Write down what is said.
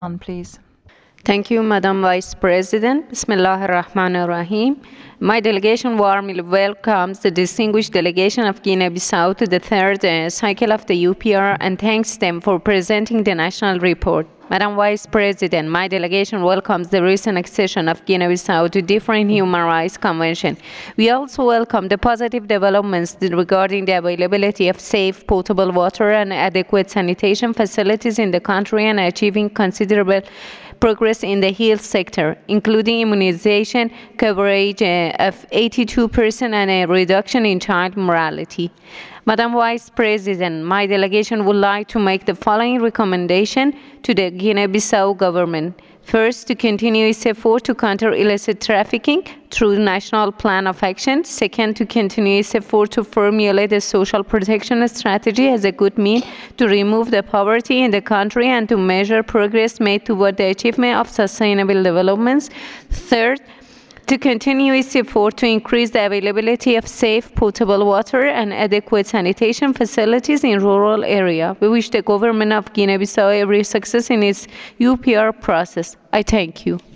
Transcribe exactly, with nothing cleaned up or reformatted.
On, please. Thank you, Madam Vice President. Bismillah ar-Rahman ar-Rahim. My delegation warmly welcomes the distinguished delegation of Guinea-Bissau to the third uh, cycle of the U P R and thanks them for presenting the national report. Madam Vice President, my delegation welcomes the recent accession of Guinea-Bissau to different human rights conventions. We also welcome the positive developments regarding the availability of safe, potable water and adequate sanitation facilities in the country and achieving considerable progress in the health sector, including immunization coverage uh, of eighty-two percent and a reduction in child mortality. Madam Vice President, my delegation would like to make the following recommendation to the Guinea-Bissau government. First, to continue its effort to counter illicit trafficking through the National Plan of Action. Second, to continue its effort to formulate a social protection strategy as a good means to remove the poverty in the country and to measure progress made toward the achievement of sustainable developments. Third, to continue its effort to increase the availability of safe, potable water and adequate sanitation facilities in rural areas. We wish the government of Guinea-Bissau every success in its U P R process. I thank you.